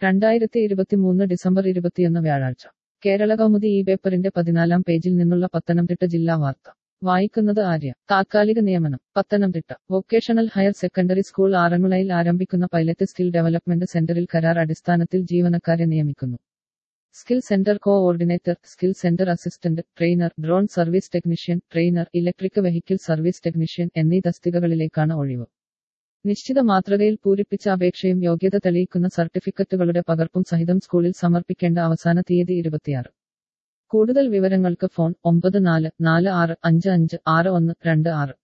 2023 December 21 വ്യാഴാഴ്ച കേരളകൗമുദി ഈ പേപ്പറിന്റെ 14-ാം പേജിൽ നിന്നുള്ള പത്തനംതിട്ട ജില്ലാ വാർത്ത വായിക്കുന്നത് ആര്യ. താത്കാലിക നിയമനം. Pathanamthitta vocational higher secondary school ആറന്മുളയിൽ ആരംഭിക്കുന്ന പൈലറ്റ് സ്കിൽ ഡെവലപ്മെന്റ് സെന്ററിൽ കരാർ അടിസ്ഥാനത്തിൽ ജീവനക്കാരെ നിയമിക്കുന്നു. Skill centre coordinator, skill centre assistant, trainer, drone service technician, trainer, electric vehicle service technician എന്നീ തസ്തികകളിലേക്കാണ് ഒഴിവ്. നിശ്ചിത മാതൃകയിൽ പൂരിപ്പിച്ച അപേക്ഷയും യോഗ്യത തെളിയിക്കുന്ന സർട്ടിഫിക്കറ്റുകളുടെ പകർപ്പും സഹിതം സ്കൂളിൽ സമർപ്പിക്കേണ്ട അവസാന തീയതി 26. കൂടുതൽ വിവരങ്ങൾക്ക് ഫോൺ 9446556126.